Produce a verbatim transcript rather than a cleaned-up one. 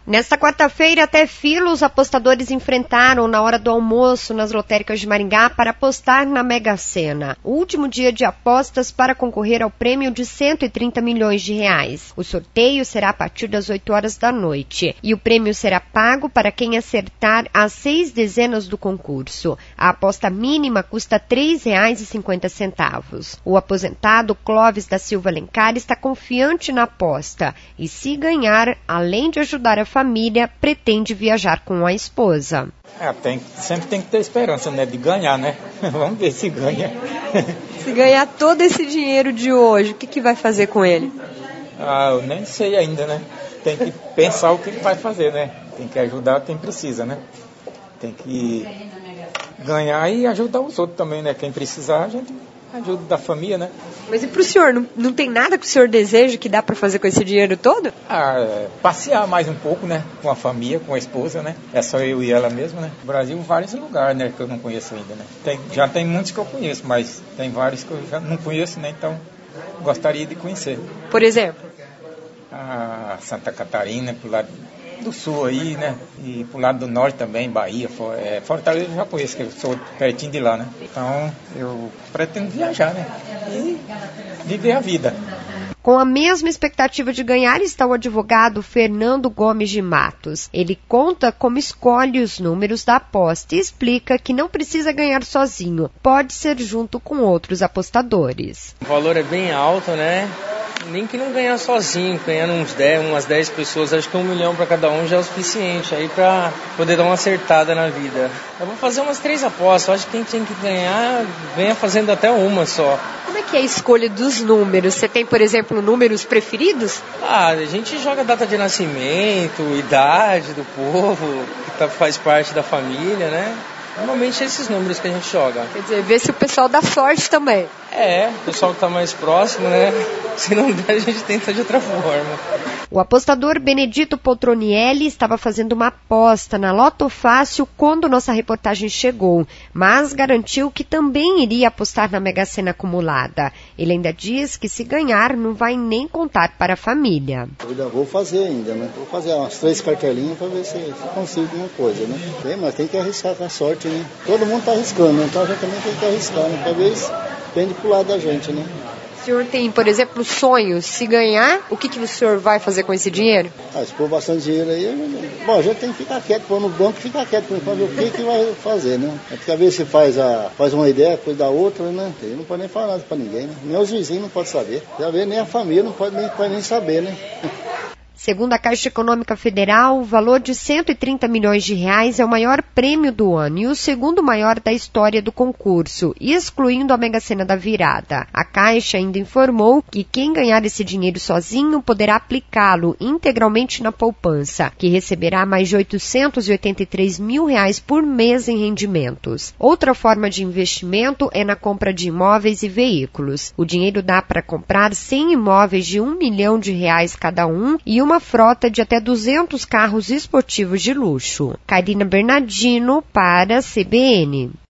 Nesta quarta-feira, até fila os apostadores enfrentaram na hora do almoço nas lotéricas de Maringá para apostar na Mega Sena, o último dia de apostas para concorrer ao prêmio de cento e trinta milhões de reais. O sorteio será a partir das oito horas da noite e o prêmio será pago para quem acertar as seis dezenas do concurso. A aposta mínima custa três reais e cinquenta centavos. O aposentado Clóvis da Silva Alencar está confiante na aposta e, se ganhar, além de ajudar a família, pretende viajar com a esposa. É, tem, sempre tem que ter esperança, né, de ganhar, né? Vamos ver se ganha. Se ganhar todo esse dinheiro de hoje, o que, que vai fazer com ele? Ah, eu nem sei ainda, né? Tem que pensar o que vai fazer, né? Tem que ajudar quem precisa, né? Tem que ganhar e ajudar os outros também, né? Quem precisar, a gente ajuda da família, né? Mas e pro senhor, não, não tem nada que o senhor deseja que dá para fazer com esse dinheiro todo? Ah, é, passear mais um pouco, né? Com a família, com a esposa, né? É só eu e ela mesmo, né? No Brasil, vários lugares, né? Que eu não conheço ainda, né? Tem, já tem muitos que eu conheço, mas tem vários que eu já não conheço, né? Então, gostaria de conhecer. Por exemplo? A Santa Catarina, pro lado do sul aí, né? E pro lado do norte também, Bahia, For, é, Fortaleza eu já conheço, que eu sou pertinho de lá, né? Então, eu pretendo viajar, né? E viver a vida. Com a mesma expectativa de ganhar está o advogado Fernando Gomes de Matos. Ele conta como escolhe os números da aposta e explica que não precisa ganhar sozinho, pode ser junto com outros apostadores. O valor é bem alto, né? Nem que não ganhar sozinho, ganhando uns dez, umas dez pessoas, acho que um milhão para cada um já é o suficiente aí para poder dar uma acertada na vida. Eu vou fazer umas três apostas, acho que quem tem que ganhar venha fazendo até uma só. Como é que é a escolha dos números? Você tem, por exemplo, números preferidos? Ah, a gente joga data de nascimento, idade do povo, que tá, faz parte da família, né? Normalmente é esses números que a gente joga. Quer dizer, vê se o pessoal dá sorte também. É, o pessoal que tá mais próximo, né? Se não der, a gente tenta de outra forma. O apostador Benedito Poltronielli estava fazendo uma aposta na Loto Fácil quando nossa reportagem chegou, mas garantiu que também iria apostar na Mega Sena acumulada. Ele ainda diz que, se ganhar, não vai nem contar para a família. Eu ainda vou fazer ainda, né? Vou fazer umas três cartelinhas para ver se, se consigo alguma coisa, né? Tem, mas tem que arriscar com a sorte, né? Todo mundo está arriscando, né? Então a gente também tem que arriscar, né? Talvez depende pro lado da gente, né? O senhor tem, por exemplo, sonhos? Se ganhar, o que, que o senhor vai fazer com esse dinheiro? Ah, se for bastante dinheiro aí, bom, a gente tem que ficar quieto, pôr no banco e ficar quieto para ver o que, que vai fazer, né? É porque às vezes você faz, a, faz uma ideia, depois da outra, né? Ele não pode nem falar nada para ninguém, né? Nem os vizinhos não podem saber. Já vê, nem a família não pode nem, pode nem saber, né? Segundo a Caixa Econômica Federal, o valor de cento e trinta milhões de reais é o maior prêmio do ano e o segundo maior da história do concurso, excluindo a Mega Sena da virada. A Caixa ainda informou que quem ganhar esse dinheiro sozinho poderá aplicá-lo integralmente na poupança, que receberá mais de oitocentos e oitenta e três mil reais por mês em rendimentos. Outra forma de investimento é na compra de imóveis e veículos. O dinheiro dá para comprar cem imóveis de um milhão de reais cada um e uma uma frota de até duzentos carros esportivos de luxo. Karina Bernardino para a C B N.